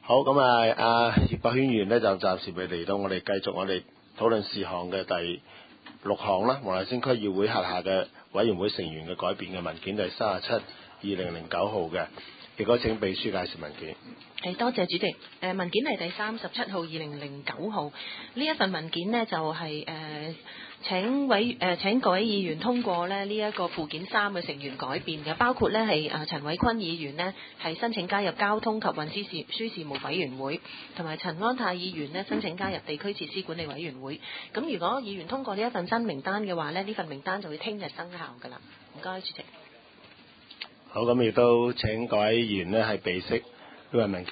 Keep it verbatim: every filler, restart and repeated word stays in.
好，咁啊，阿葉國謙議員呢，就暫時未嚟到，我哋繼續我哋討論事項嘅第六項啦，黃大仙區議會轄下嘅委員會成員嘅改變嘅文件第三十七二零零九號嘅，亦都請秘書介紹文件。 係，多謝主席。誒文件係第三十七號二零零九號，呢一份文件呢，就係、是、誒、呃、請委誒、呃、請各位議員通過咧呢一個附件三嘅成員改變嘅，包括呢係誒陳偉坤議員呢係申請加入交通及運輸事輸事務委員會，同埋陳安泰議員呢申請加入地區設施管理委員會。咁如果議員通過呢一份新名單嘅話呢，呢份名單就會聽日生效㗎啦。唔該，主席。 好，咁亦都請各位議員呢係備悉呢份文件。